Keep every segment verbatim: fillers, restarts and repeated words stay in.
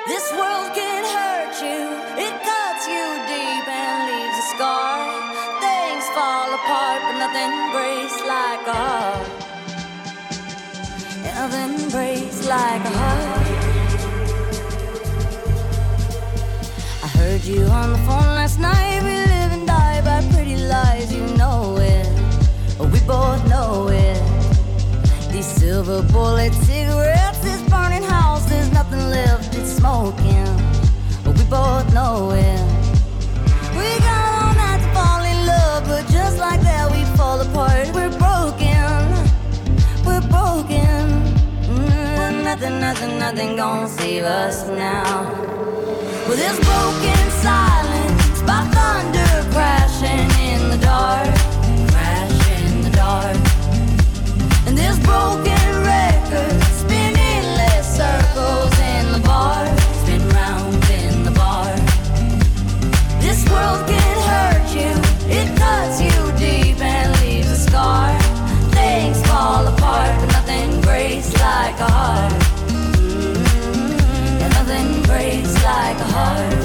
This world can hurt you, it cuts you deep and leaves a scar. Things fall apart, but nothing breaks like a heart. Nothing breaks like a heart. I heard you on the phone last night. We live and die by pretty lies, you know it. We both know it. These silver bullet cigarettes, this burning house, there's nothing left, it's smoking. We both know it. We got all night to fall in love, but just like that we fall apart. We're broken, we're broken. Mm, nothing, nothing, nothing gonna save us now. Well, there's broken silence by thunder crashing in the dark, crash in the dark. And there's broken records spinning endless circles in the bar, spin round in the bar. This world can hurt you, it cuts you deep and leaves a scar. Things fall apart, but nothing breaks like a heart. Mm-hmm. And nothing breaks like a heart.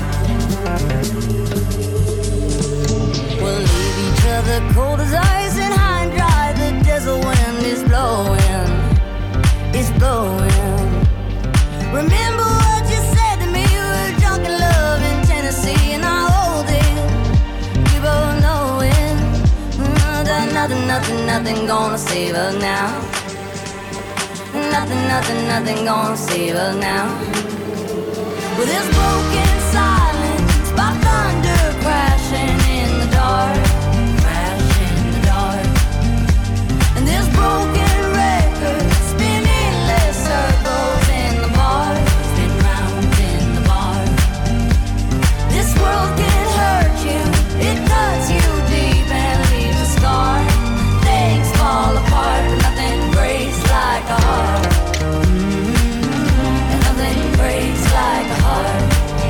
We'll leave each other cold as ice and high and dry. The desert wind is blowing, it's blowing. Remember what you said to me, we were drunk in love in Tennessee, and I hold it, we both know it. Mm, that nothing, nothing, nothing gonna save us now. Nothing, nothing, nothing gonna save us now. Well, there's broken silence by thunder crashing in the dark, crash in the dark. And there's broken records spinning endless circles in the bar, spin round in the bar. This world can hurt you, it cuts you deep and leaves a scar. Things fall apart, but nothing breaks like a heart. Mm-hmm. And nothing breaks like a heart.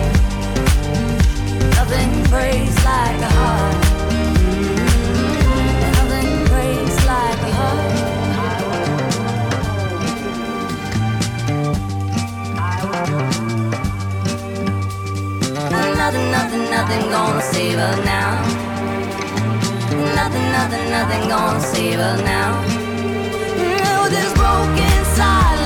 Nothing breaks like a heart. Mm-hmm. And nothing breaks like a heart. Nothing, nothing, nothing gonna save us now. Nothing, nothing, nothing gonna save us now. No, there's broken silence